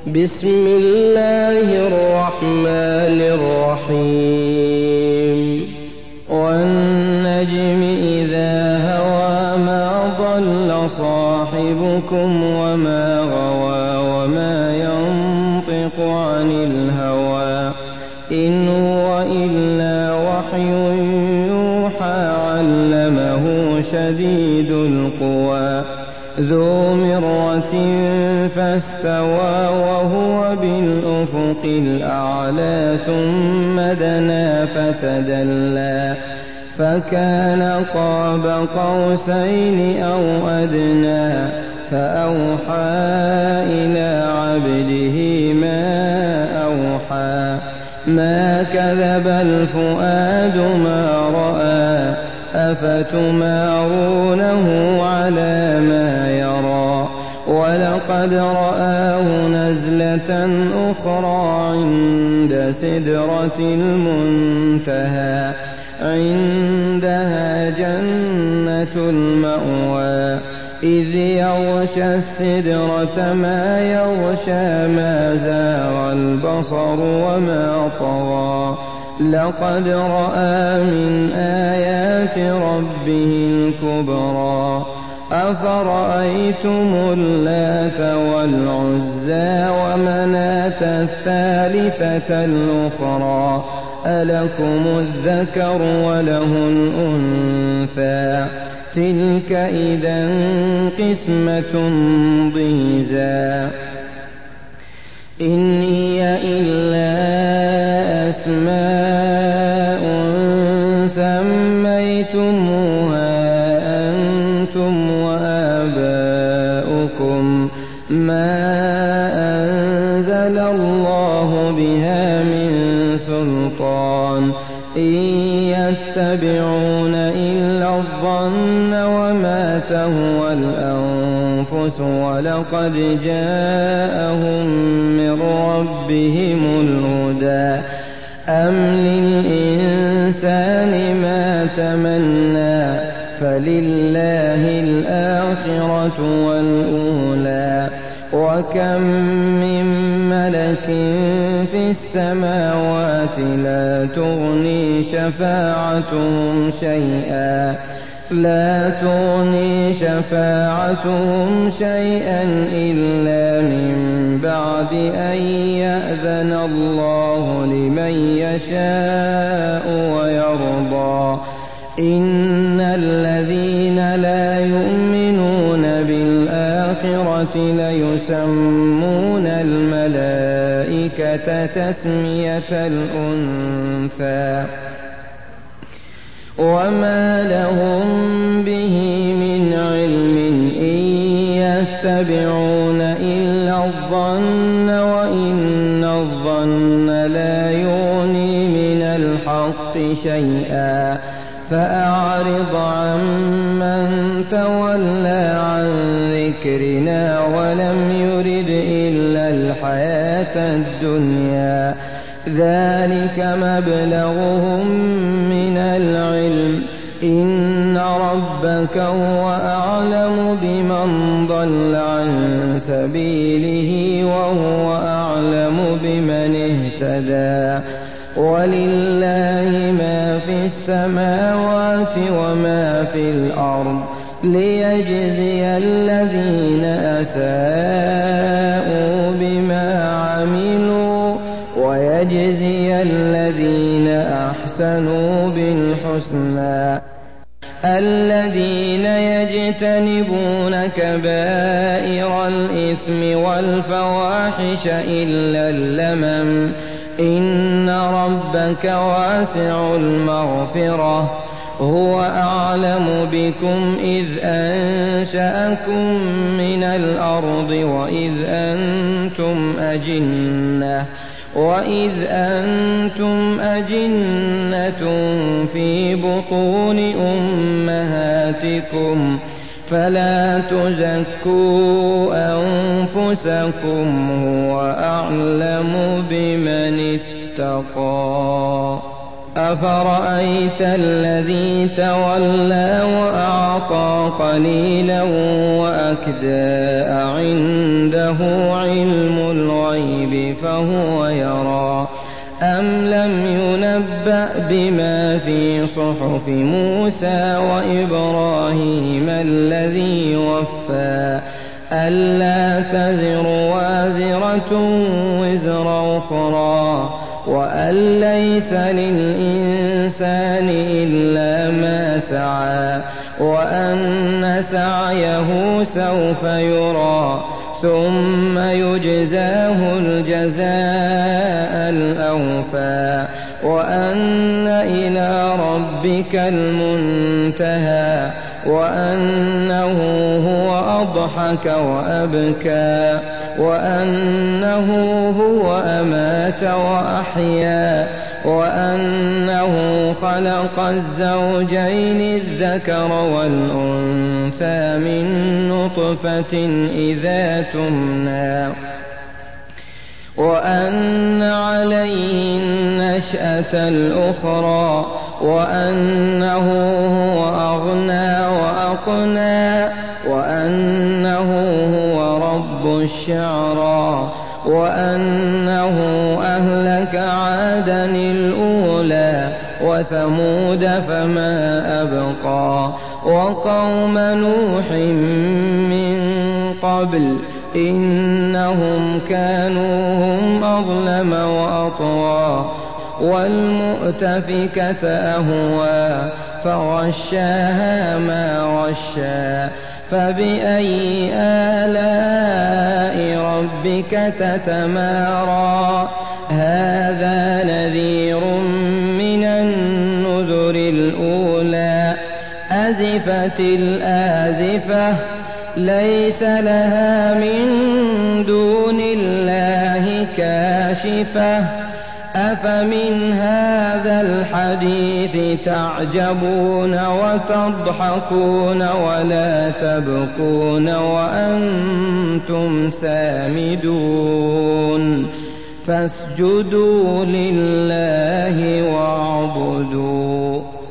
بسم الله الرحمن الرحيم والنجم إذا هوى ما ضل صاحبكم وما غوى وما ينطق عن الهوى إن هو إلا وحي يوحى علمه شديد القوى ذو مرة فاستوى وهو بالأفق الأعلى ثم دنا فتدلى فكان قاب قوسين أو أدنى فأوحى إلى عبده ما أوحى ما كذب الفؤاد ما رأى أفتمارونه على ما يرى ولقد رآه نزلة أخرى عند سدرة المنتهى عندها جنة المأوى إذ يغشى السدرة ما يغشى ما زاغ البصر وما طغى لقد رأى من آيات ربه الكبرى أفرأيتم اللات والعزى ومناة الثالثة الأخرى ألكم الذكر وله الأنثى تلك إذا قسمة ضيزى إن هي إلا أسماء سميتموها أنتم وآباؤكم ما أنزل الله بها من سلطان إن يتبعون إلا الظن وما تهوى الأنفس ولقد جاءهم من ربهم الهدى أم للإنسان ما تمنى فلله الآخرة والأولى وكم من ملك في السماوات لا تغني شفاعتهم شيئا إلا من بعد أن يأذن الله لمن يشاء ويرضى إن الذين لا يؤمنون بالآخرة ليسمون الملائكة تسمية الأنثى وما لهم به من علم إن يتبعون إلا الظن وإن الظن لا يغني من الحق شيئا فأعرض عمن تولى عن ذكرنا ولم يرد إلا الحياة الدنيا ذلك مبلغهم من العلم إن ربك هو أعلم بمن ضل عن سبيله وهو أعلم بمن اهتدى ولله ما في السماوات وما في الأرض ليجزي الذين أساءوا بما عملوا ويجزي الذين أحسنوا بالحسنى الذين يجتنبون كبائر الإثم والفواحش إلا اللمم إن ربك واسع المغفرة هو أعلم بكم إذ أنشأكم من الأرض وإذ أنتم أجنة في بطون أمهاتكم فلا تزكوا أنفسكم هو أعلم بمن اتقى أفرأيت الذي تولى وأعطى قليلا وأكدى عنده علم الغيب فهو يرى أم لم ينبأ بما في صحف موسى وإبراهيم الذي وفى ألا تزر وازرة وزر أخرى وأن ليس للإنسان إلا ما سعى وأن سعيه سوف يرى ثم يجزاه الجزاء الأوفى وأن إلى ربك المنتهى وأنه هو أضحك وأبكى وأنه هو أمات وأحيا وأنه خلق الزوجين الذكر والأنثى من نطفة إذا تمنى وأن عليه النشأة الأخرى وأنه هو أغنى وأقنى وأنه هو رب الشعرى وأنه أهلك عادا الأولى وثمود فما أبقى وقوم نوح من قبل إنهم كانوا هم أظلم وأطغى والمؤتفكة أهوى فغشاها ما غشا فبأي آلاء ربك تتمارى هذا نذير من النذر الأولى أزفت الآزفة ليس لها من دون الله كاشفة أفمن هذا الحديث تعجبون وتضحكون ولا تبكون وأنتم سامدون فاسجدوا لله واعبدوا